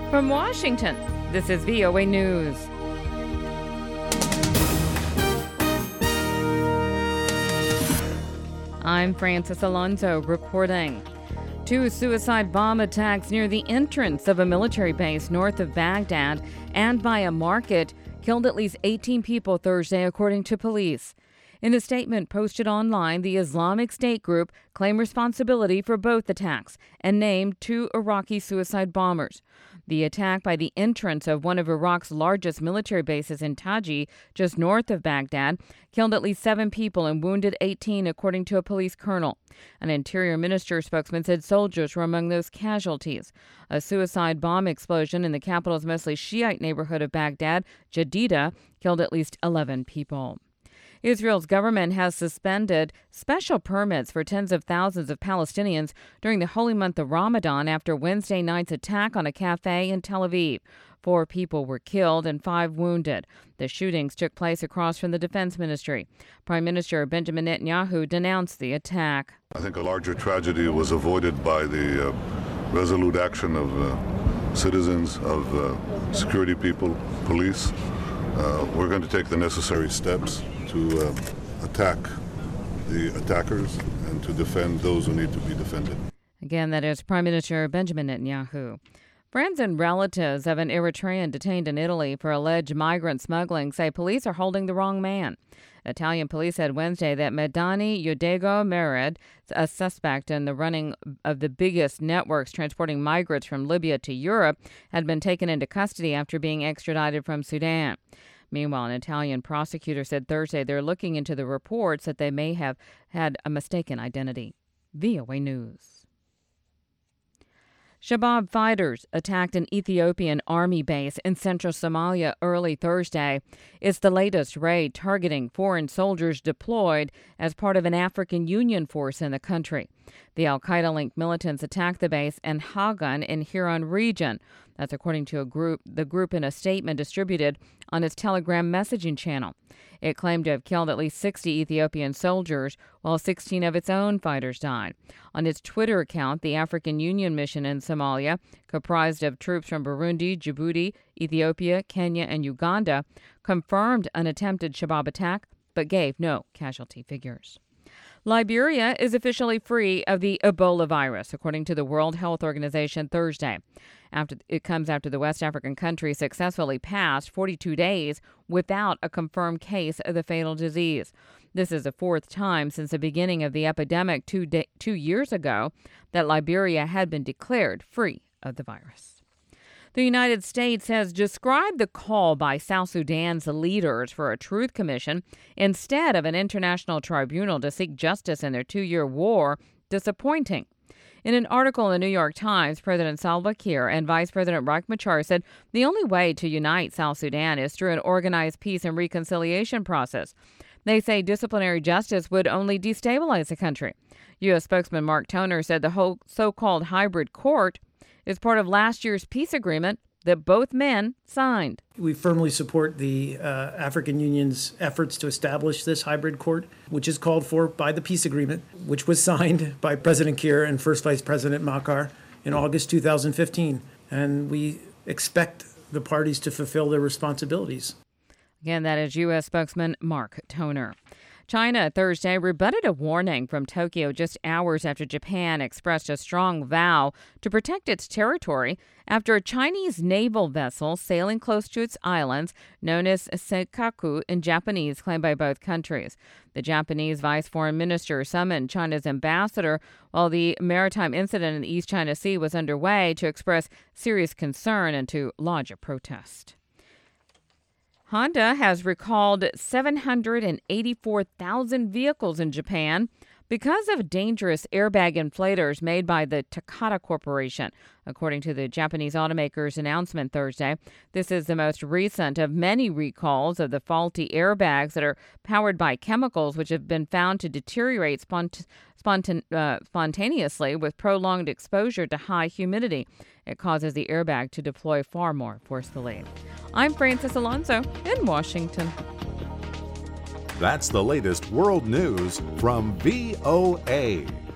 From Washington, this is VOA News. I'm Francis Alonso reporting. 2 suicide bomb attacks near the entrance of a military base north of Baghdad and by a market killed at least 18 people Thursday, according to police. In a statement posted online, the Islamic State group claimed responsibility for both attacks and named 2 Iraqi suicide bombers. The attack by the entrance of one of Iraq's largest military bases in Taji, just north of Baghdad, killed at least 7 people and wounded 18, according to a police colonel. An Interior Minister spokesman said soldiers were among those casualties. A suicide bomb explosion in the capital's mostly Shiite neighborhood of Baghdad, Jadida, killed at least 11 people. Israel's government has suspended special permits for tens of thousands of Palestinians during the holy month of Ramadan after Wednesday night's attack on a cafe in Tel Aviv. 4 people were killed and 5 wounded. The shootings took place across from the Defense Ministry. Prime Minister Benjamin Netanyahu denounced the attack. I think a larger tragedy was avoided by the resolute action of citizens, of security people, police. We're going to take the necessary steps to attack the attackers and to defend those who need to be defended. Again, that is Prime Minister Benjamin Netanyahu. Friends and relatives of an Eritrean detained in Italy for alleged migrant smuggling say police are holding the wrong man. Italian police said Wednesday that Medani Yodego Mered, a suspect in the running of the biggest networks transporting migrants from Libya to Europe, had been taken into custody after being extradited from Sudan. Meanwhile, an Italian prosecutor said Thursday they're looking into the reports that they may have had a mistaken identity. VOA News. Shabab fighters attacked an Ethiopian army base in central Somalia early Thursday. It's the latest raid targeting foreign soldiers deployed as part of an African Union force in the country. The al-Qaeda-linked militants attacked the base in Hagan in Hiran region. That's according to the group in a statement distributed on its Telegram messaging channel. It claimed to have killed at least 60 Ethiopian soldiers, while 16 of its own fighters died. On its Twitter account, the African Union mission in Somalia, comprised of troops from Burundi, Djibouti, Ethiopia, Kenya, and Uganda, confirmed an attempted Shabab attack, but gave no casualty figures. Liberia is officially free of the Ebola virus, according to the World Health Organization Thursday. It comes after the West African country successfully passed 42 days without a confirmed case of the fatal disease. This is the 4th time since the beginning of the epidemic 2 years ago that Liberia had been declared free of the virus. The United States has described the call by South Sudan's leaders for a truth commission instead of an international tribunal to seek justice in their 2-year war disappointing. In an article in the New York Times, President Salva Kiir and Vice President Riek Machar said the only way to unite South Sudan is through an organized peace and reconciliation process. They say disciplinary justice would only destabilize the country. U.S. spokesman Mark Toner said the whole so-called hybrid court is part of last year's peace agreement that both men signed. We firmly support the African Union's efforts to establish this hybrid court, which is called for by the peace agreement, which was signed by President Kiir and First Vice President Machar in August 2015. And we expect the parties to fulfill their responsibilities. Again, that is U.S. spokesman Mark Toner. China Thursday rebutted a warning from Tokyo just hours after Japan expressed a strong vow to protect its territory after a Chinese naval vessel sailing close to its islands, known as Senkaku in Japanese, claimed by both countries. The Japanese vice foreign minister summoned China's ambassador while the maritime incident in the East China Sea was underway to express serious concern and to lodge a protest. Honda has recalled 784,000 vehicles in Japan because of dangerous airbag inflators made by the Takata Corporation, according to the Japanese automaker's announcement Thursday. This is the most recent of many recalls of the faulty airbags that are powered by chemicals which have been found to deteriorate spontaneously with prolonged exposure to high humidity. It causes the airbag to deploy far more forcefully. I'm Francis Alonso in Washington. That's the latest world news from VOA.